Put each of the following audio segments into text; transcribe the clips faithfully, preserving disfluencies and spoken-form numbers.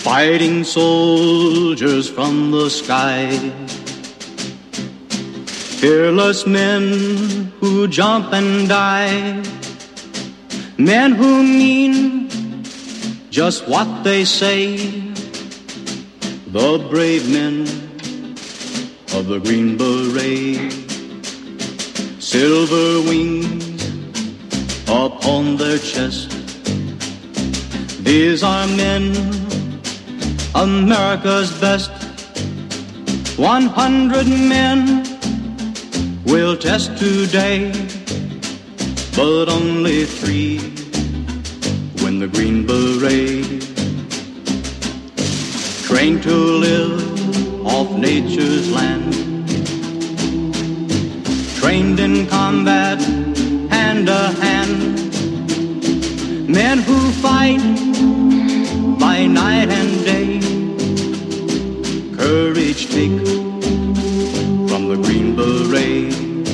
fighting soldiers from the sky, fearless men who jump and die, men who mean just what they say, the brave men of the Green Beret, silver wings upon their chest. These are men, America's best. One hundred men will test today, but only three win the Green Beret. Trained to live off nature's land, trained in combat hand to hand, men who fight by night and day, courage take from the Green Beret,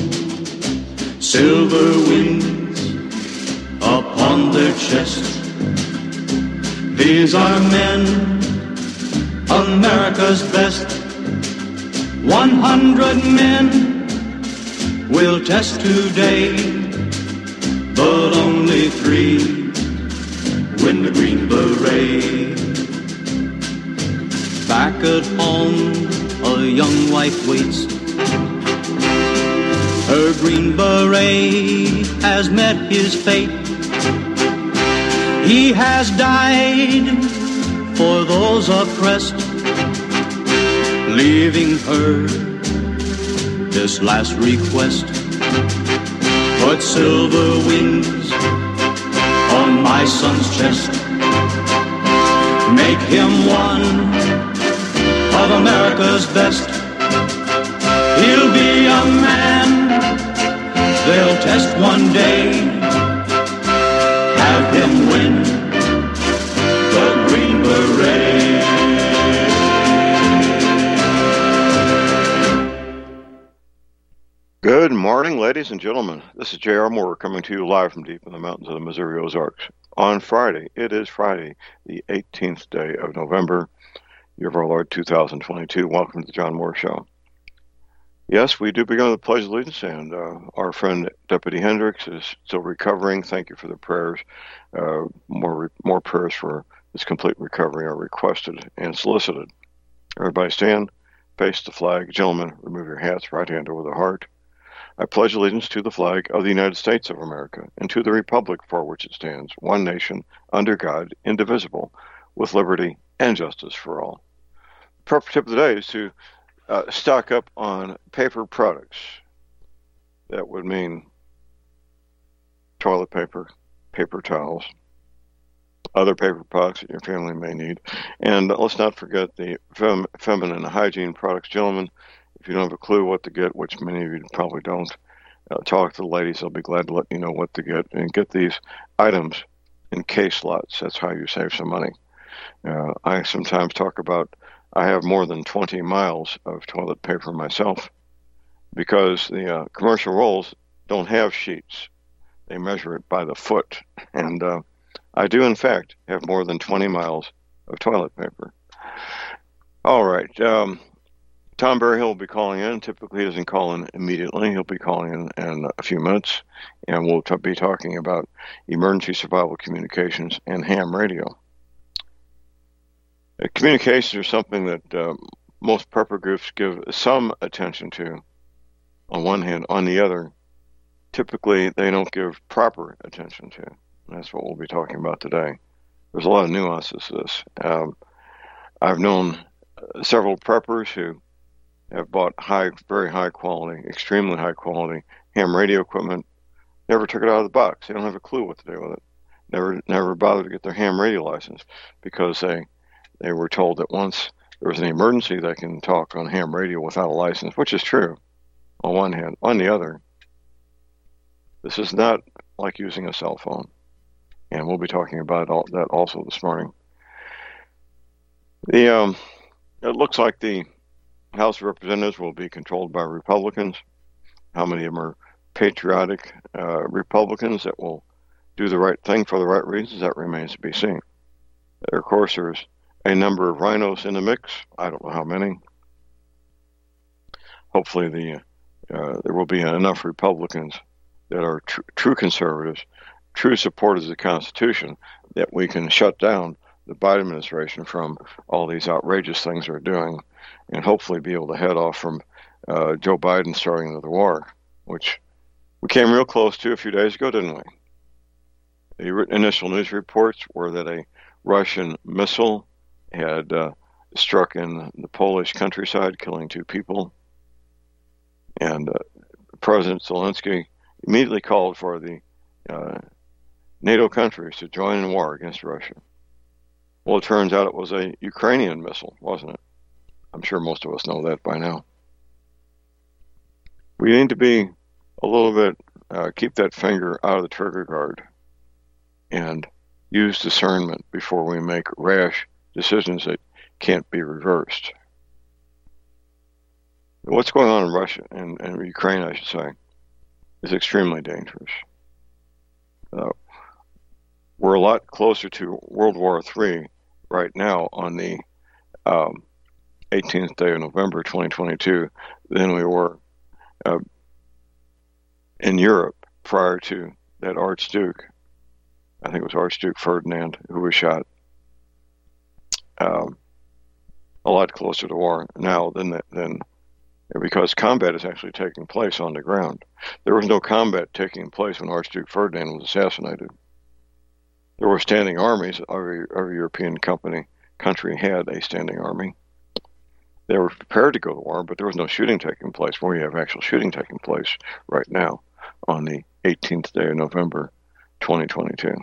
silver wings upon their chest. These are men, America's best. One hundred men will test today, but only three win the Green Beret. Back at home, a young wife waits. Her Green Beret has met his fate. He has died for those oppressed, leaving her this last request. Put silver wings on my son's chest. Make him one of America's best. He'll be a man they'll test one day. Have him win the Green Beret. Good morning, ladies and gentlemen. This is J R. Moore coming to you live from deep in the mountains of the Missouri Ozarks. On Friday, it is Friday, the eighteenth day of November, year of our Lord two thousand twenty-two. Welcome to the John Moore Show. Yes, we do begin with the Pledge of Allegiance, and uh, our friend Deputy Hendricks is still recovering. Thank you for the prayers. Uh, more more prayers for his complete recovery are requested and solicited. Everybody stand, face the flag. Gentlemen, remove your hats, right hand over the heart. I pledge allegiance to the flag of the United States of America and to the republic for which it stands, one nation, under God, indivisible, with liberty and justice for all. The proper tip of the day is to uh, stock up on paper products. That would mean toilet paper, paper towels, other paper products that your family may need. And let's not forget the fem- feminine hygiene products. Gentlemen, if you don't have a clue what to get, which many of you probably don't, uh, talk to the ladies. They'll be glad to let you know what to get. And get these items in case lots. That's how you save some money. Uh, I sometimes talk about I have more than twenty miles of toilet paper myself because the uh, commercial rolls don't have sheets. They measure it by the foot. And uh, I do, in fact, have more than twenty miles of toilet paper. All right. Um, Tom Berryhill will be calling in. Typically, he doesn't call in immediately. He'll be calling in in a few minutes, and we'll t- be talking about emergency survival communications and ham radio. Uh, communications are something that uh, most prepper groups give some attention to, on one hand. On the other, typically, they don't give proper attention to. And that's what we'll be talking about today. There's a lot of nuances to this. Um, I've known several preppers who have bought high, very high quality, extremely high quality ham radio equipment, never took it out of the box. They don't have a clue what to do with it. Never never bothered to get their ham radio license because they they were told that once there was an emergency, they can talk on ham radio without a license, which is true on one hand. On the other, this is not like using a cell phone. And we'll be talking about all, that also this morning. The um, it looks like the House of Representatives will be controlled by Republicans. How many of them are patriotic uh, Republicans that will do the right thing for the right reasons? That remains to be seen. Of course, there's a number of rhinos in the mix. I don't know how many. Hopefully, the uh, there will be enough Republicans that are tr- true conservatives, true supporters of the Constitution, that we can shut down the Biden administration from all these outrageous things they're doing, and hopefully be able to head off from uh, Joe Biden starting another war, which we came real close to a few days ago, didn't we? The initial news reports were that a Russian missile had uh, struck in the Polish countryside, killing two people. And uh, President Zelensky immediately called for the uh, NATO countries to join in war against Russia. Well, it turns out it was a Ukrainian missile, wasn't it? I'm sure most of us know that by now. We need to be a little bit, uh, keep that finger out of the trigger guard and use discernment before we make rash decisions that can't be reversed. What's going on in Russia and, and Ukraine, I should say, is extremely dangerous. Uh, we're a lot closer to World War Three right now on the um, eighteenth day of November twenty twenty-two than we were uh, in Europe prior to that Archduke. I think it was Archduke Ferdinand who was shot. Um, a lot closer to war now than that, than because combat is actually taking place on the ground. There was no combat taking place when Archduke Ferdinand was assassinated. There were standing armies. Every, every European company country had a standing army. They were prepared to go to war, but there was no shooting taking place. Where you have actual shooting taking place right now on the eighteenth day of November, twenty twenty-two.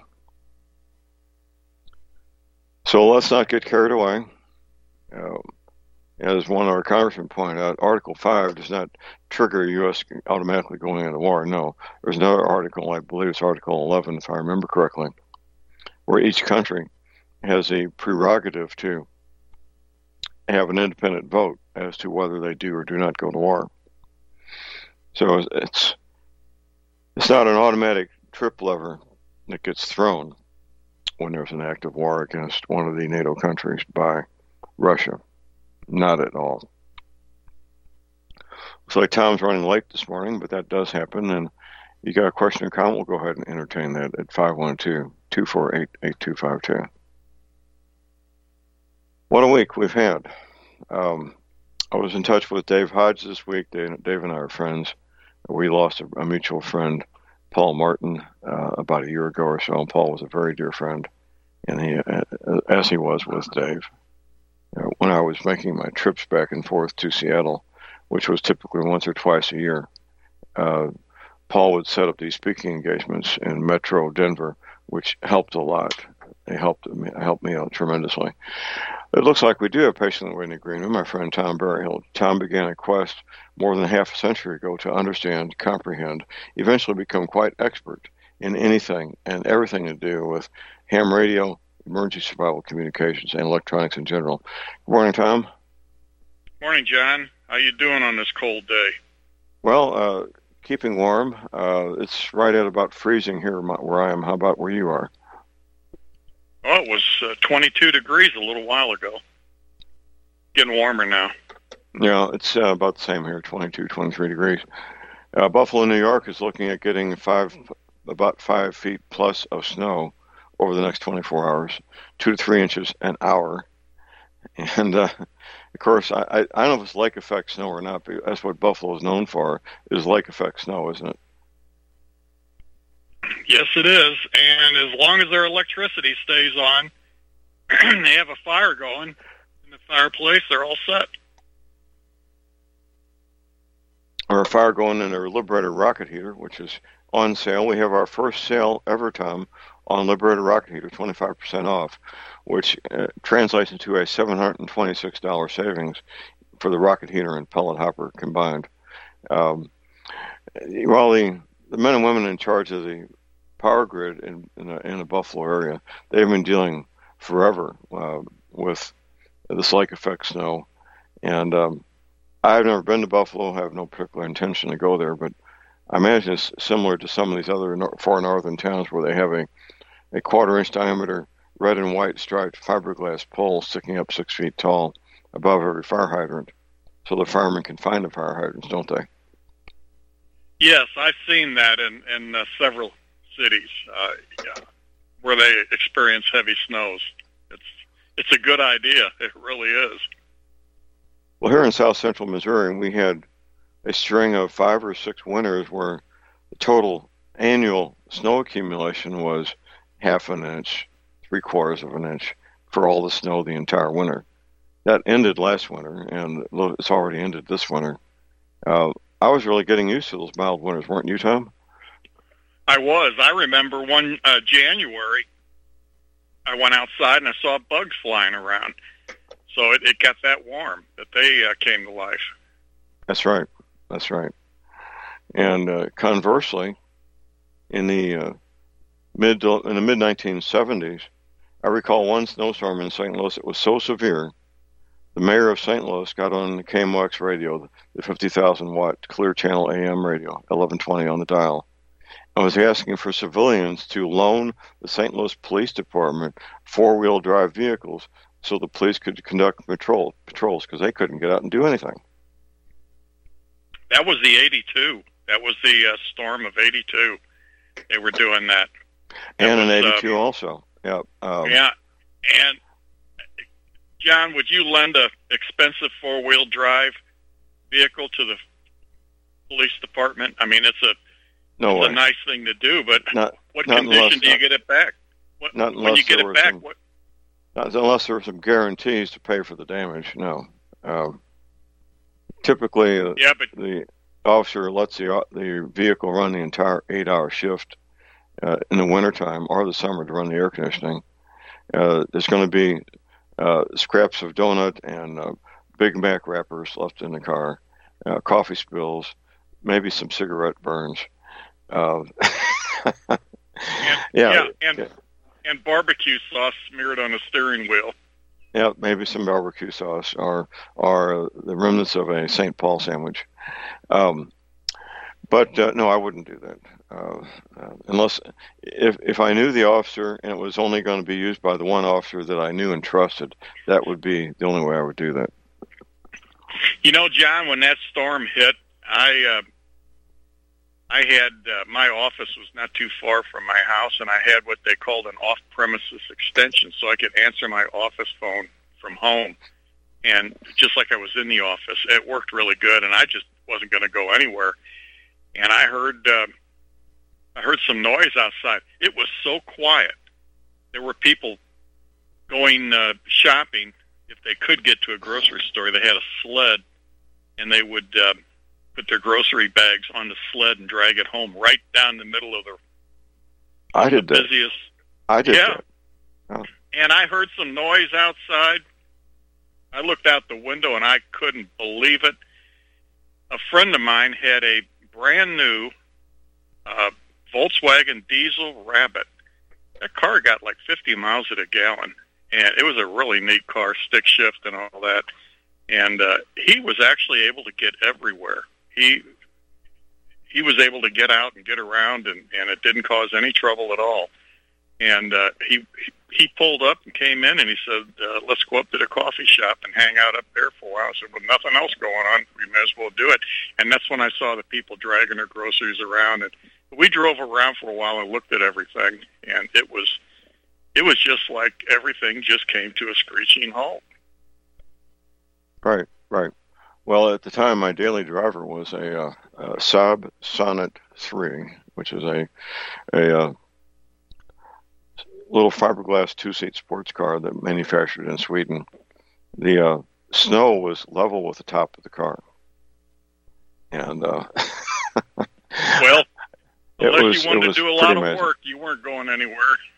So let's not get carried away. Um, As one of our congressmen pointed out, Article five does not trigger U S automatically going into war. No, there's another article, I believe it's Article eleven, if I remember correctly, where each country has a prerogative to have an independent vote as to whether they do or do not go to war. So it's it's not an automatic trip lever that gets thrown when there's an active war against one of the NATO countries by Russia. Not at all. Looks like Tom's running late this morning, but that does happen. And you got a question or comment, we'll go ahead and entertain that at five one two, two four eight, eight two five two. What a week we've had. Um, I was in touch with Dave Hodge this week. Dave, Dave and I are friends. We lost a, a mutual friend, Paul Martin, uh, about a year ago or so. And Paul was a very dear friend, and he, uh, as he was with Dave. You know, when I was making my trips back and forth to Seattle, which was typically once or twice a year, uh, Paul would set up these speaking engagements in Metro Denver, which helped a lot. They helped me, helped me out tremendously. It looks like we do have patiently waiting agreement. My friend Tom Berryhill. Tom began a quest more than half a century ago to understand, comprehend, eventually become quite expert in anything and everything to do with ham radio, emergency survival communications, and electronics in general. Good morning, Tom. Morning, John. How you doing on this cold day? Well, uh, keeping warm. Uh, it's right at about freezing here where I am. How about where you are? Well, it was uh, twenty-two degrees a little while ago. Getting warmer now. Yeah, it's uh, about the same here, twenty-two, twenty-three degrees. Uh, Buffalo, New York is looking at getting five, about five feet plus of snow over the next twenty-four hours, two to three inches an hour. And, uh, of course, I, I, I don't know if it's lake effect snow or not, but that's what Buffalo is known for, is lake effect snow, isn't it? Yes, it is. And as long as their electricity stays on, they have a fire going in the fireplace, they're all set. Or a fire going in their Liberator rocket heater, which is on sale. We have our first sale ever, Tom, on Liberator rocket heater, twenty-five percent off, which uh, translates into a seven hundred twenty-six dollars savings for the rocket heater and pellet hopper combined. Um, while the, the men and women in charge of the power grid in, in, the, in the Buffalo area, they've been dealing forever uh, with this lake effect snow. And um, I've never been to Buffalo, have no particular intention to go there, but I imagine it's similar to some of these other nor- far northern towns where they have a, a quarter inch diameter red and white striped fiberglass poles sticking up six feet tall above every fire hydrant, so the firemen can find the fire hydrants, don't they? Yes, I've seen that in, in uh, several cities uh, yeah, where they experience heavy snows. It's it's a good idea. It really is. Well, here in south central Missouri, we had a string of five or six winters where the total annual snow accumulation was half an inch, three quarters of an inch for all the snow the entire winter. That ended last winter, and it's already ended this winter. Uh, I was really getting used to those mild winters, weren't you, Tom? I was. I remember one uh, January, I went outside and I saw bugs flying around. So it, it got that warm that they uh, came to life. That's right. That's right. And uh, conversely, in the uh, mid in the mid nineteen seventies, I recall one snowstorm in Saint Louis. It was so severe, the mayor of Saint Louis got on the K M O X radio, the fifty thousand watt Clear Channel A M radio, eleven twenty on the dial, and was asking for civilians to loan the Saint Louis Police Department four-wheel drive vehicles so the police could conduct patrol patrols because they couldn't get out and do anything. That was the eighty-two. That was the uh, storm of eighty-two. They were doing that. that and was, in eighty-two uh, also. Yeah. Um, yeah. And, John, would you lend a expensive four-wheel drive vehicle to the police department? I mean, it's a no it's way. a nice thing to do, but not, what not condition unless, do you not, get it back? What, not when you get it back, some, what? Not unless there were some guarantees to pay for the damage. No. Um, typically, uh, yeah, but the officer lets the the vehicle run the entire eight-hour shift uh, in the wintertime or the summer to run the air conditioning. Uh, there's going to be uh, scraps of donut and uh, Big Mac wrappers left in the car, uh, coffee spills, maybe some cigarette burns. Uh, and, yeah, yeah, and yeah. and barbecue sauce smeared on the steering wheel. Yeah, maybe some barbecue sauce or or uh, the remnants of a Saint Paul sandwich. Um, but uh, no, I wouldn't do that uh, uh, unless if if I knew the officer and it was only going to be used by the one officer that I knew and trusted. That would be the only way I would do that. You know, John, when that storm hit, I uh, I had uh, my office was not too far from my house, and I had what they called an off-premises extension, so I could answer my office phone from home, and just like I was in the office, it worked really good, and I just wasn't going to go anywhere. And I heard uh, I heard some noise outside. It was so quiet. There were people going uh, shopping. If they could get to a grocery store, they had a sled, and they would uh, put their grocery bags on the sled and drag it home right down the middle of the, I did the that. busiest. I did yeah. that. Oh. And I heard some noise outside. I looked out the window, and I couldn't believe it. A friend of mine had a brand new uh, Volkswagen diesel Rabbit. That car got like fifty miles at a gallon, and it was a really neat car, stick shift and all that. And uh, he was actually able to get everywhere. He he was able to get out and get around, and, and it didn't cause any trouble at all. And uh, he he pulled up and came in, and he said, uh, let's go up to the coffee shop and hang out up there for a while. I said, with nothing else going on, we may as well do it. And that's when I saw the people dragging their groceries around. And we drove around for a while and looked at everything, and it was it was just like everything just came to a screeching halt. Right, right. Well, at the time, my daily driver was a, uh, a Saab Sonnet three, which is a a uh, little fiberglass two-seat sports car that manufactured in Sweden. The uh, snow was level with the top of the car, and uh, well, unless was, you wanted to do a lot of amazing. work, you weren't going anywhere.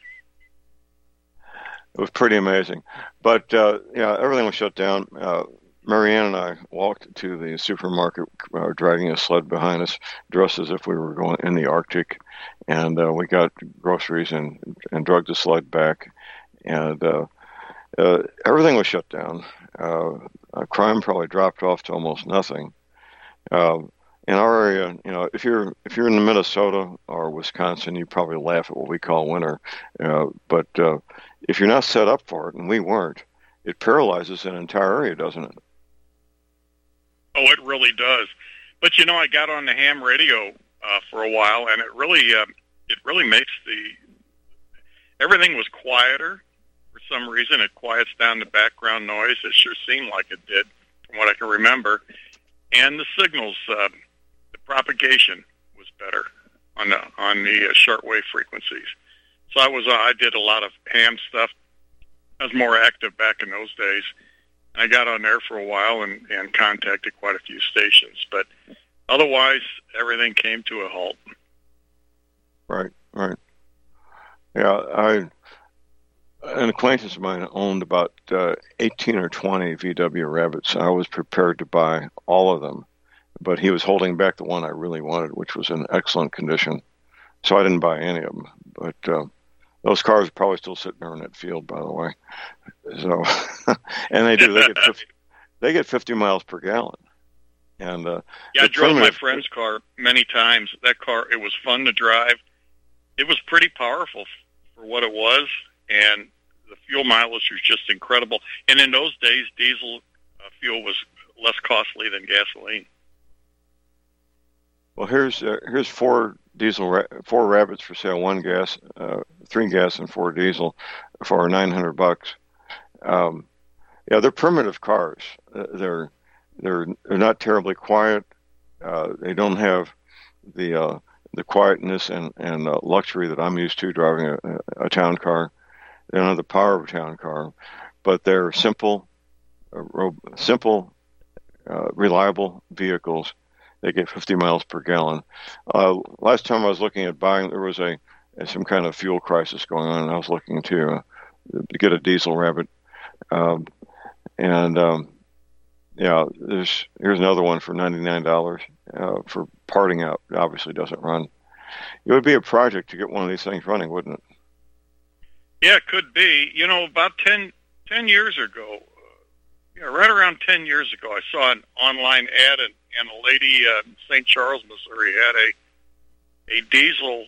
It was pretty amazing, but uh, yeah, everything was shut down. Uh, Marianne and I walked to the supermarket, uh, dragging a sled behind us, dressed as if we were going in the Arctic, and uh, we got groceries and and dragged the sled back, and uh, uh, everything was shut down. Uh, uh, crime probably dropped off to almost nothing. Uh, in our area, you know, if you're if you're in Minnesota or Wisconsin, you probably laugh at what we call winter. Uh, but uh, if you're not set up for it, and we weren't, it paralyzes an entire area, doesn't it? Oh, it really does. But you know, I got on the ham radio uh, for a while, and it really uh, it really makes the everything was quieter. For some reason, it quiets down the background noise. It sure seemed like it did, from what I can remember. And the signals, uh, the propagation was better on the on the uh, shortwave frequencies. So I was uh, I did a lot of ham stuff. I was more active back in those days. I got on there for a while and, and contacted quite a few stations, but otherwise everything came to a halt. Right, right. Yeah, I an acquaintance of mine owned about uh, eighteen or twenty V W Rabbits. I was prepared to buy all of them, but he was holding back the one I really wanted, which was in excellent condition. So I didn't buy any of them. But uh, those cars are probably still sitting there in that field, by the way. So, and they do. They get fifty, they get fifty miles per gallon. And uh, yeah, I drove primitive... my friend's car many times. That car, it was fun to drive. It was pretty powerful for what it was, and the fuel mileage was just incredible. And in those days, diesel uh, fuel was less costly than gasoline. Well, here's uh, here's four diesel ra- four Rabbits for sale, one gas, uh, three gas, and four diesel for nine hundred bucks. Um, yeah, they're primitive cars. Uh, they're they're they're not terribly quiet. Uh, they don't have the uh, the quietness and and uh, luxury that I'm used to driving a, a town car. They don't have the power of a town car, but they're simple, uh, ro- simple, uh, reliable vehicles. They get fifty miles per gallon. Uh, last time I was looking at buying, there was a some kind of fuel crisis going on, and I was looking to uh, to get a diesel Rabbit. Um, and um, yeah, there's here's another one for ninety-nine dollars uh, for parting out. It obviously doesn't run. It would be a project to get one of these things running, wouldn't it? Yeah, it could be. You know, about ten, ten years ago, uh, yeah, right around ten years ago, I saw an online ad, and, and a lady uh, in Saint Charles, Missouri, had a a diesel.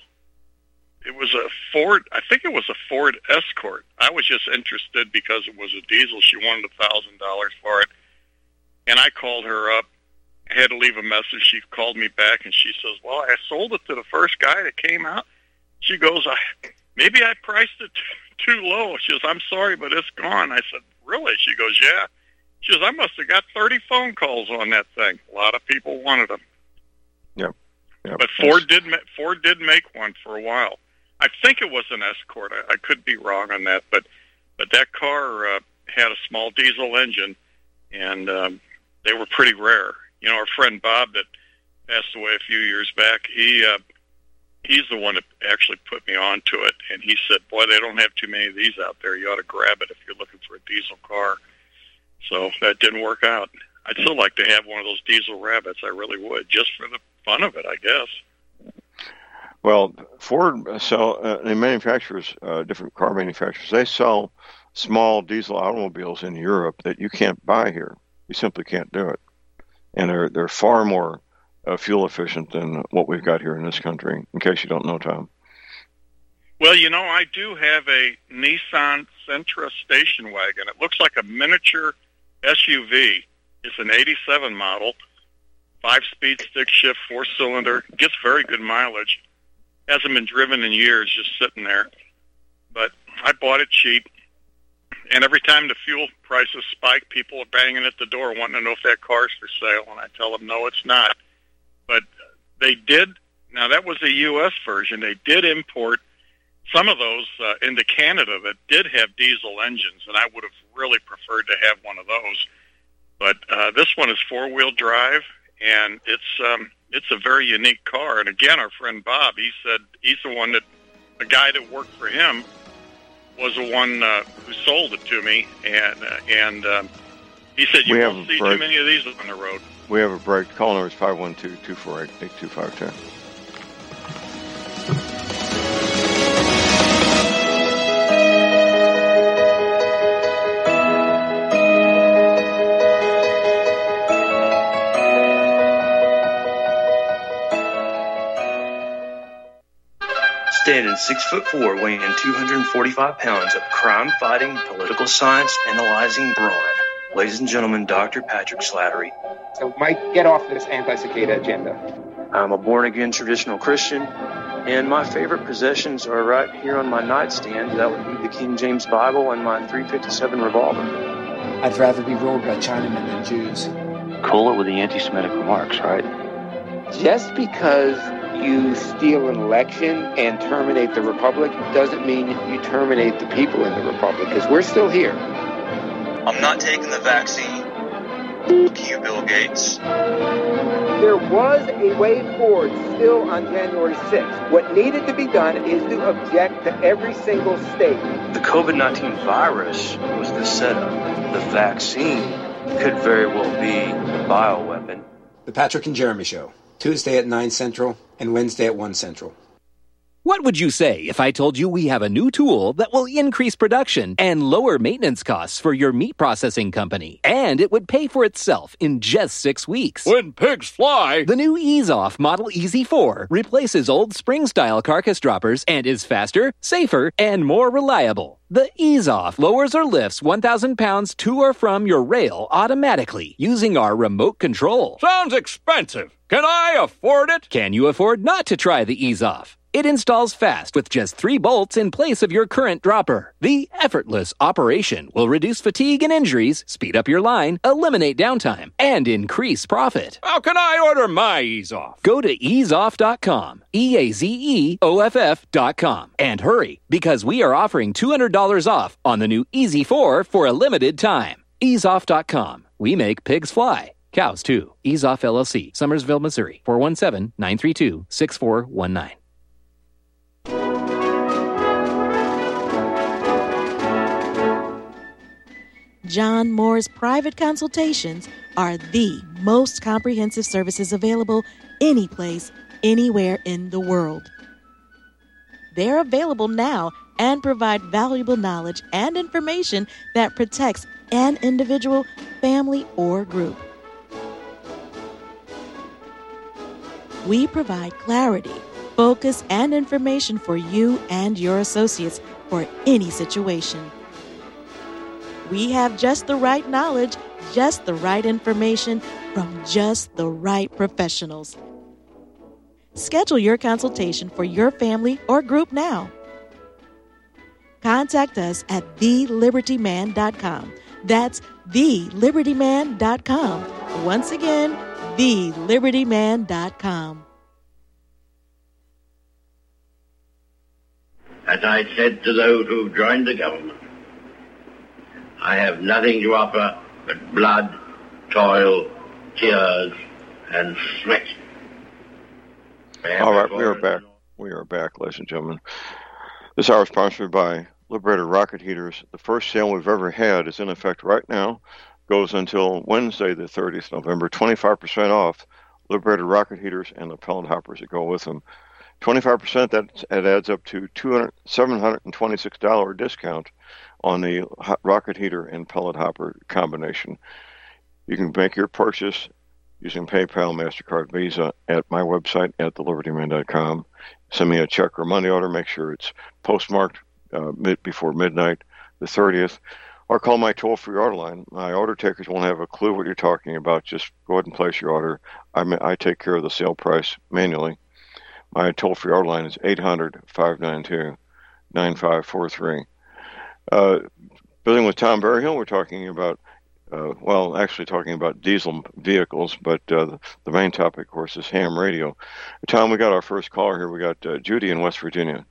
It was a Ford, I think it was a Ford Escort. I was just interested because it was a diesel. She wanted a thousand dollars for it. And I called her up. I had to leave a message. She called me back, and she says, well, I sold it to the first guy that came out. She goes, I maybe I priced it too low. She goes, I'm sorry, but it's gone. I said, really? She goes, yeah. She goes, I must have got thirty phone calls on that thing. A lot of people wanted them. Yep. Yep. But Ford did, Ford did make one for a while. I think it was an Escort. I, I could be wrong on that, but but that car uh, had a small diesel engine, and um, they were pretty rare. You know, our friend Bob that passed away a few years back, he uh, he's the one that actually put me on to it, and he said, boy, they don't have too many of these out there. You ought to grab it if you're looking for a diesel car. So that didn't work out. I'd still like to have one of those diesel Rabbits. I really would, just for the fun of it, I guess. Well, Ford sell, uh, and manufacturers, uh, different car manufacturers, they sell small diesel automobiles in Europe that you can't buy here. You simply can't do it. And they're, they're far more uh, fuel efficient than what we've got here in this country, in case you don't know, Tom. Well, you know, I do have a Nissan Sentra station wagon. It looks like a miniature S U V. It's an eighty-seven model, five-speed stick-shift, four-cylinder. Gets very good mileage. Hasn't been driven in years, just sitting there. But I bought it cheap, and every time the fuel prices spike, people are banging at the door wanting to know if that car's for sale, and I tell them, no, it's not. But they did, now that was a U S version, they did import some of those uh, into Canada that did have diesel engines, and I would have really preferred to have one of those. But uh, this one is four-wheel drive, and it's um, it's a very unique car. And again, our friend Bob, he said he's the one that, the guy that worked for him was the one uh, who sold it to me, and uh, and um, he said you won't see too many of these on the road. We have a break. Call number is five one two, two four eight, eight two five two. Standing six foot four, weighing two hundred forty-five pounds of crime-fighting, political science analyzing brawn. Ladies and gentlemen, Doctor Patrick Slattery. So, Mike, get off this anti-cicada agenda. I'm a born-again traditional Christian, and my favorite possessions are right here on my nightstand. That would be the King James Bible and my three fifty-seven revolver. I'd rather be ruled by Chinamen than Jews. Cool it with the anti-Semitic remarks, right? Just because you steal an election and terminate the republic doesn't mean you terminate the people in the republic, because we're still here. I'm not taking the vaccine. Fuck you, Bill Gates. There was a way forward still on January sixth. What needed to be done is to object to every single state. The COVID nineteen virus was the setup. The vaccine could very well be the bioweapon. The Patrick and Jeremy Show, Tuesday at nine Central and Wednesday at one Central. What would you say if I told you we have a new tool that will increase production and lower maintenance costs for your meat processing company? And it would pay for itself in just six weeks. When pigs fly! The new EaseOff Model E Z four replaces old spring-style carcass droppers and is faster, safer, and more reliable. The EaseOff lowers or lifts one thousand pounds to or from your rail automatically using our remote control. Sounds expensive. Can I afford it? Can you afford not to try the EaseOff? It installs fast with just three bolts in place of your current dropper. The effortless operation will reduce fatigue and injuries, speed up your line, eliminate downtime, and increase profit. How can I order my EaseOff? Go to ease off dot com, E A Z E O F F dot com, and hurry, because we are offering two hundred dollars off on the new E Z four for a limited time. ease off dot com. We make pigs fly. Cows, too. EaseOff L L C, Summersville, Missouri, four one seven, nine three two, six four one nine. John Moore's private consultations are the most comprehensive services available any place, anywhere in the world. They're available now and provide valuable knowledge and information that protects an individual, family, or group. We provide clarity, focus, and information for you and your associates for any situation. We have just the right knowledge, just the right information from just the right professionals. Schedule your consultation for your family or group now. Contact us at the liberty man dot com. That's the liberty man dot com. Once again, the liberty man dot com. As I said to those who have joined the government, I have nothing to offer but blood, toil, tears, and sweat. All right, we are back. We are back, ladies and gentlemen. This hour is sponsored by Liberator Rocket Heaters. The first sale we've ever had is in effect right now. Goes until Wednesday, the thirtieth of November. twenty-five percent off Liberator Rocket Heaters and the pellet hoppers that go with them. twenty-five percent, that, that adds up to seven hundred twenty-six dollars discount on the rocket heater and pellet hopper combination. You can make your purchase using PayPal, MasterCard, Visa at my website at the liberty man dot com. Send me a check or money order. Make sure it's postmarked uh, mid, before midnight, the thirtieth. Or call my toll-free order line. My order takers won't have a clue what you're talking about. Just go ahead and place your order. I, I take care of the sale price manually. My toll-free order line is eight hundred, five nine two, nine five four three. Uh, building with Tom Berryhill, we're talking about, uh, well, actually talking about diesel vehicles, but uh, the, the main topic, of course, is ham radio. Tom, we got our first caller here. We got uh, Judy in West Virginia.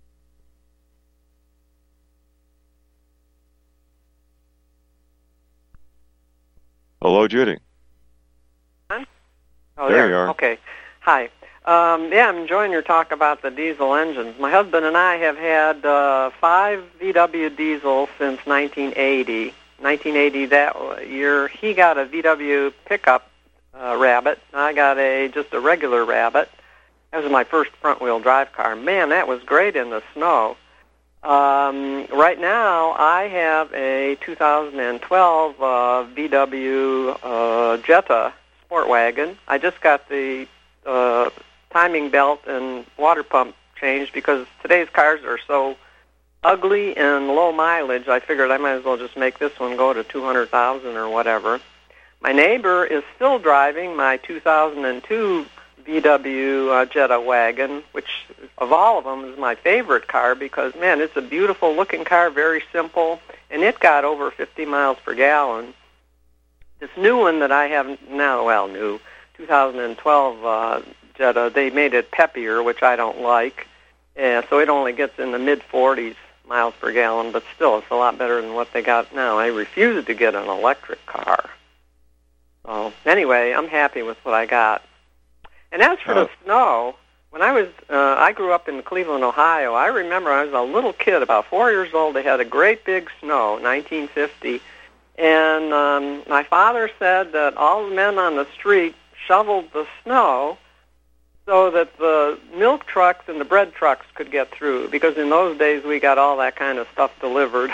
Hello, Judy. Oh, there, there you are. Okay. Hi. Um, yeah, I'm enjoying your talk about the diesel engines. My husband and I have had uh, five V W diesels since nineteen eighty. nineteen eighty, that year, he got a V W pickup uh, Rabbit. I got a just a regular Rabbit. That was my first front-wheel drive car. Man, that was great in the snow. Um, right now, I have a two thousand twelve uh, V W uh, Jetta Sport Wagon. I just got the uh, timing belt and water pump changed because today's cars are so ugly and low mileage. I figured I might as well just make this one go to two hundred thousand or whatever. My neighbor is still driving my two thousand two V W uh, Jetta wagon, which of all of them is my favorite car because, man, it's a beautiful-looking car, very simple, and it got over fifty miles per gallon. This new one that I have now, well, new, two thousand twelve uh, Jetta, they made it peppier, which I don't like, and so it only gets in the mid forties miles per gallon, but still, it's a lot better than what they got now. I refuse to get an electric car. So, anyway, I'm happy with what I got. And as for the snow, when I was, uh, I grew up in Cleveland, Ohio. I remember I was a little kid, about four years old. They had a great big snow, nineteen fifty, and um, my father said that all the men on the street shoveled the snow so that the milk trucks and the bread trucks could get through, because in those days we got all that kind of stuff delivered.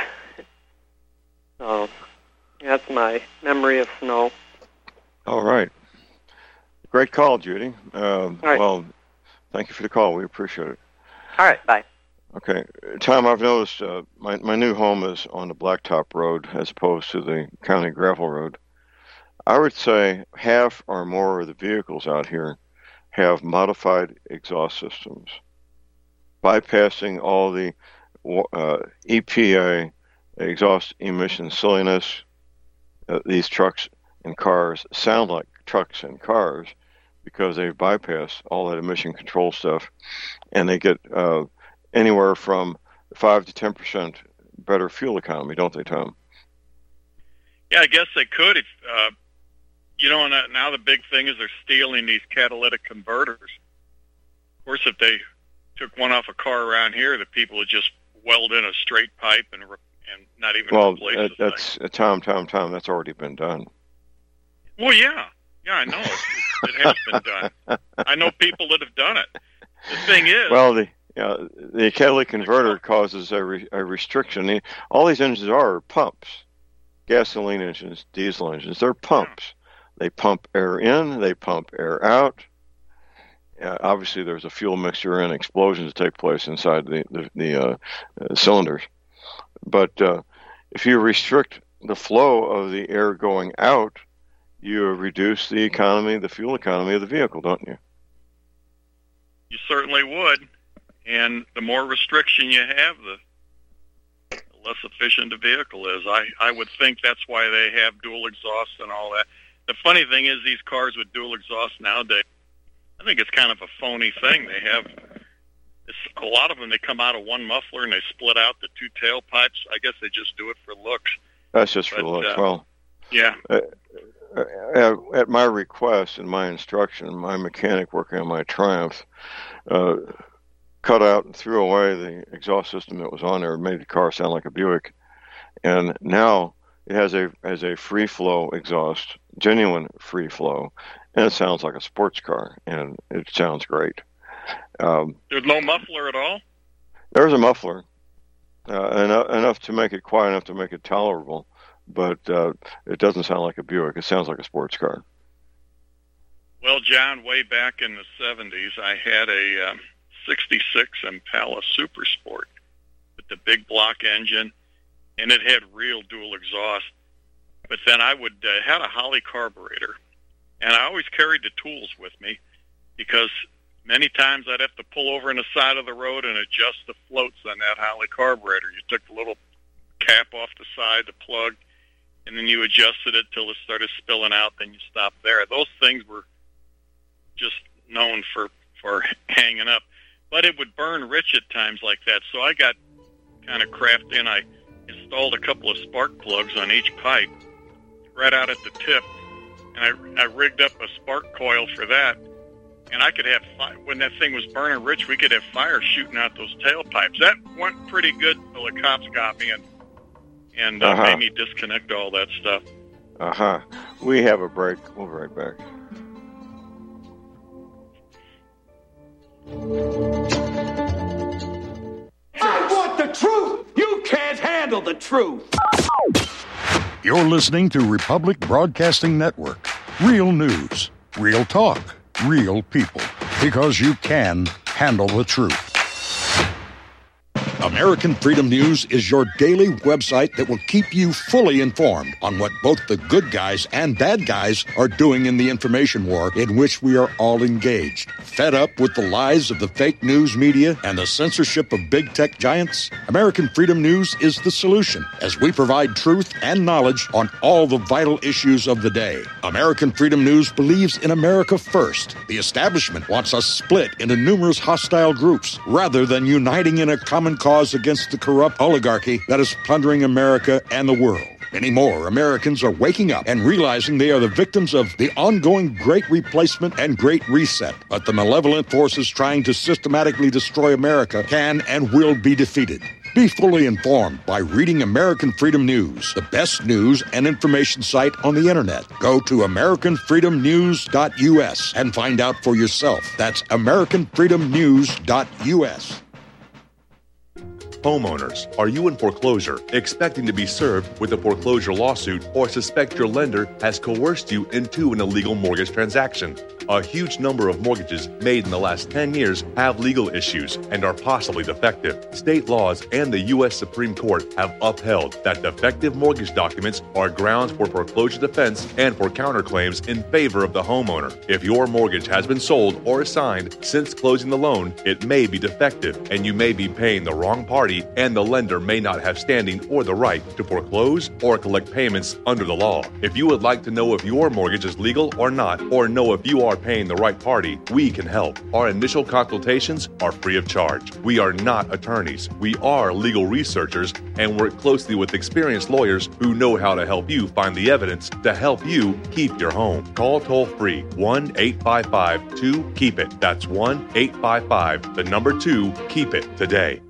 So that's my memory of snow. All right. Great call, Judy. Uh, right. Well, thank you for the call. We appreciate it. All right, bye. Okay. Tom, I've noticed uh, my, my new home is on the blacktop road as opposed to the county gravel road. I would say half or more of the vehicles out here have modified exhaust systems, bypassing all the uh, E P A exhaust emission silliness. Uh, these trucks and cars sound like trucks and cars because they've bypassed all that emission control stuff, and they get uh, anywhere from five to ten percent better fuel economy, don't they, Tom? Yeah, I guess they could. If uh, you know, now the big thing is they're stealing these catalytic converters. Of course, if they took one off a car around here, the people would just weld in a straight pipe and re- and not even well, replace uh, the that's thing. Uh, Tom, Tom, Tom. That's already been done. Well, yeah, yeah, I know it, it, it has been done. I know people that have done it. The thing is, well, the yeah, the catalytic converter causes a, re, a restriction. The, all these engines are, are pumps, gasoline engines, diesel engines. They're pumps. Yeah. They pump air in, they pump air out. Uh, obviously, there's a fuel mixture and explosions take place inside the the, the uh, uh, cylinders. But uh, if you restrict the flow of the air going out, you reduce the economy, the fuel economy of the vehicle, don't you? You certainly would. And the more restriction you have, the less efficient the vehicle is. I, I would think that's why they have dual exhaust and all that. The funny thing is these cars with dual exhaust nowadays, I think it's kind of a phony thing. They have it's, a lot of them, they come out of one muffler and they split out the two tailpipes. I guess they just do it for looks. That's just but, for looks. Uh, well, yeah. Uh, uh, at my request and my instruction, my mechanic working on my Triumph uh, cut out and threw away the exhaust system that was on there and made the car sound like a Buick. And now it has a has a free flow exhaust, genuine free flow, and it sounds like a sports car, and it sounds great. Um, There's no muffler at all? There's a muffler, uh, enough, enough to make it quiet enough to make it tolerable, but uh, it doesn't sound like a Buick. It sounds like a sports car. Well, John, way back in the seventies, I had a um, sixty-six Impala Super Sport with the big block engine, and it had real dual exhaust. But then I would uh, had a Holley carburetor, and I always carried the tools with me because many times I'd have to pull over on the side of the road and adjust the floats on that Holley carburetor. You took the little cap off the side, the plug, and then you adjusted it till it started spilling out, then you stopped there. Those things were just known for, for hanging up. But it would burn rich at times like that, so I got kind of crafty, and I installed a couple of spark plugs on each pipe right out at the tip, and I, I rigged up a spark coil for that. And I could have, when that thing was burning rich, we could have fire shooting out those tailpipes. That went pretty good until the cops got me and, and uh, uh-huh. made me disconnect all that stuff. Uh-huh. We have a break. We'll be right back. I want the truth! You can't handle the truth! You're listening to Republic Broadcasting Network. Real news, real talk, real people. Because you can handle the truth. American Freedom News is your daily website that will keep you fully informed on what both the good guys and bad guys are doing in the information war in which we are all engaged. Fed up with the lies of the fake news media and the censorship of big tech giants? American Freedom News is the solution, as we provide truth and knowledge on all the vital issues of the day. American Freedom News believes in America first. The establishment wants us split into numerous hostile groups rather than uniting in a common cause against the corrupt oligarchy that is plundering America and the world. Many more Americans are waking up and realizing they are the victims of the ongoing Great Replacement and Great Reset. But the malevolent forces trying to systematically destroy America can and will be defeated. Be fully informed by reading American Freedom News, the best news and information site on the internet. Go to American Freedom News dot U S and find out for yourself. That's American Freedom News dot U S. Homeowners, are you in foreclosure, expecting to be served with a foreclosure lawsuit, or suspect your lender has coerced you into an illegal mortgage transaction? A huge number of mortgages made in the last ten years have legal issues and are possibly defective. State laws and the U S Supreme Court have upheld that defective mortgage documents are grounds for foreclosure defense and for counterclaims in favor of the homeowner. If your mortgage has been sold or assigned since closing the loan, it may be defective and you may be paying the wrong party, and the lender may not have standing or the right to foreclose or collect payments under the law. If you would like to know if your mortgage is legal or not, or know if you are paying the right party, we can help. Our initial consultations are free of charge. We are not attorneys. We are legal researchers and work closely with experienced lawyers who know how to help you find the evidence to help you keep your home. Call toll-free one eight five five two keep it. That's one eight five five, the number two, keep it today.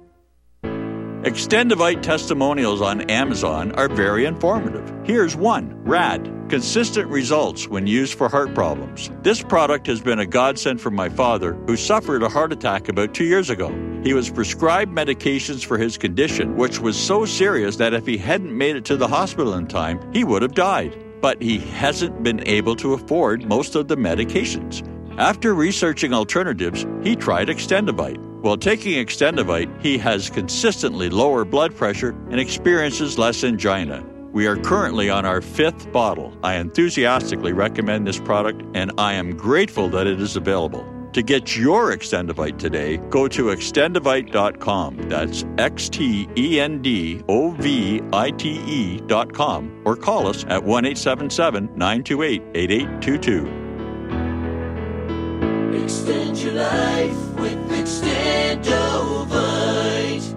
Extendivite testimonials on Amazon are very informative. Here's one, Rad. Consistent results when used for heart problems. This product has been a godsend for my father, who suffered a heart attack about two years ago. He was prescribed medications for his condition, which was so serious that if he hadn't made it to the hospital in time, he would have died. But he hasn't been able to afford most of the medications. After researching alternatives, he tried Extendivite. While taking Extendivite, he has consistently lower blood pressure and experiences less angina. We are currently on our fifth bottle. I enthusiastically recommend this product, and I am grateful that it is available. To get your Extendivite today, go to extendivite dot com. That's X T E N D O V I T E dot com, or call us at one eight seven seven, nine two eight, eight eight two two. Extend your life with Extendovite.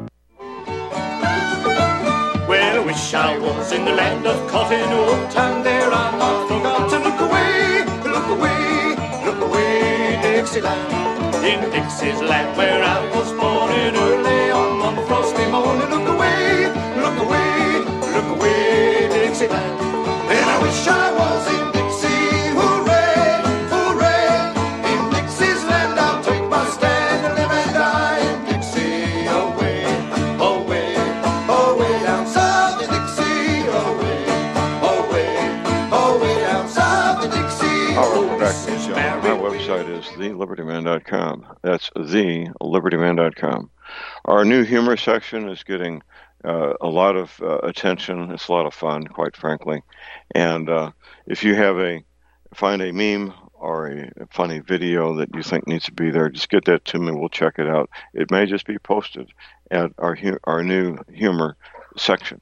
Well, I wish I was in the land of cotton wool, and there I'm not forgotten. Look away, look away, look away, Dixieland. In Dixie's land where I was born in early on one frosty morning. Look away, look away, look away, Dixieland. And I wish I was in Dixie, hooray, hooray. In Dixie's land I'll take my stand and live and die in Dixie. Away, away, away down south in Dixie. Away, away, away down south in Dixie. All right, we're back to the show. My website is the liberty man dot com. That's the liberty man dot com. Our new humor section is getting uh, a lot of uh, attention. It's a lot of fun, quite frankly. And uh, if you have a find a meme or a funny video that you think needs to be there, just get that to me. We'll check it out. It may just be posted at our hu- our new humor section.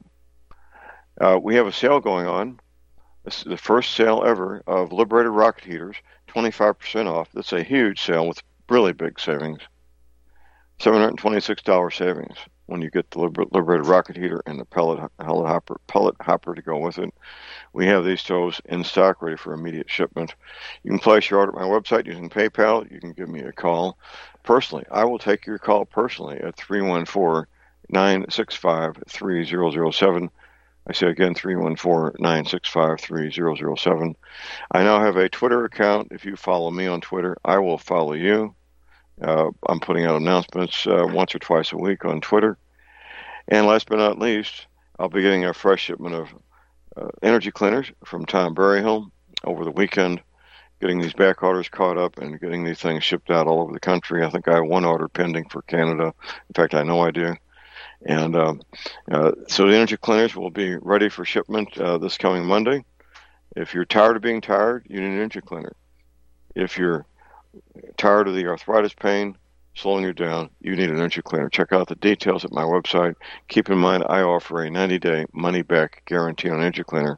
Uh, we have a sale going on. This is the first sale ever of Liberator rocket heaters, twenty-five percent off. That's a huge sale with really big savings. seven hundred twenty-six dollars savings when you get the Liber- Liberator rocket heater and the pellet, pellet, hopper, pellet hopper to go with it. We have these stoves in stock, ready for immediate shipment. You can place your order at my website using PayPal. You can give me a call personally. I will take your call personally at three one four, nine six five, three zero zero seven. I say again, three one four, nine six five, three zero zero seven. I now have a Twitter account. If you follow me on Twitter, I will follow you. Uh, I'm putting out announcements uh, once or twice a week on Twitter. And last but not least, I'll be getting a fresh shipment of uh, energy cleaners from Tom Berryhill over the weekend, getting these back orders caught up and getting these things shipped out all over the country. I think I have one order pending for Canada. In fact, I know I do. And um, uh, so the energy cleaners will be ready for shipment uh, this coming Monday. If you're tired of being tired, you need an energy cleaner. If you're tired of the arthritis pain slowing you down, you need an energy cleaner. Check out the details at my website. Keep in mind, I offer a ninety-day money-back guarantee on energy cleaner.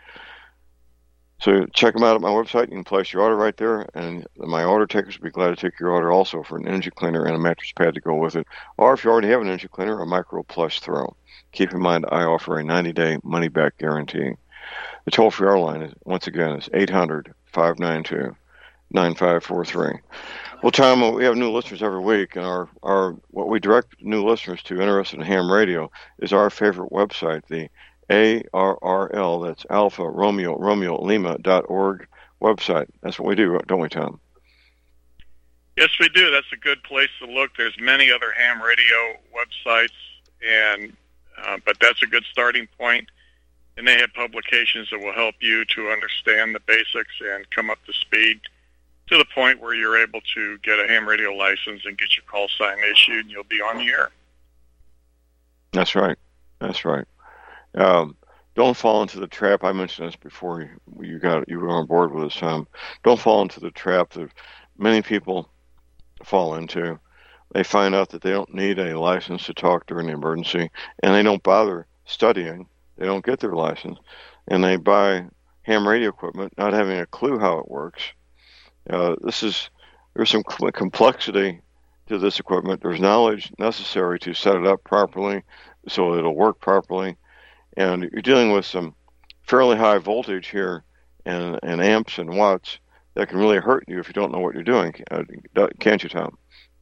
So check them out at my website. You can place your order right there, and my order takers will be glad to take your order also for an energy cleaner and a mattress pad to go with it. Or if you already have an energy cleaner, a micro plush throw. Keep in mind, I offer a ninety-day money-back guarantee. The toll-free hour line, is, once again, is eight hundred, five nine two, nine five four three. Well, Tom, we have new listeners every week, and our, our what we direct new listeners to interested in ham radio is our favorite website, the A R R L, that's Alpha Romeo Romeo Lima dot org website. That's what we do, don't we, Tom? Yes, we do. That's a good place to look. There's many other ham radio websites, and uh, but that's a good starting point. And they have publications that will help you to understand the basics and come up to speed to the point where you're able to get a ham radio license and get your call sign issued, and you'll be on the air. That's right. That's right. Um, don't fall into the trap. I mentioned this before you, you got you were on board with us, Tom. Don't fall into the trap that many people fall into. They find out that they don't need a license to talk during an emergency, and they don't bother studying. They don't get their license, and they buy ham radio equipment, not having a clue how it works. Uh, this is there's some complexity to this equipment. There's knowledge necessary to set it up properly so it'll work properly. And you're dealing with some fairly high voltage here and, and amps and watts that can really hurt you if you don't know what you're doing. Uh, can't you, Tom?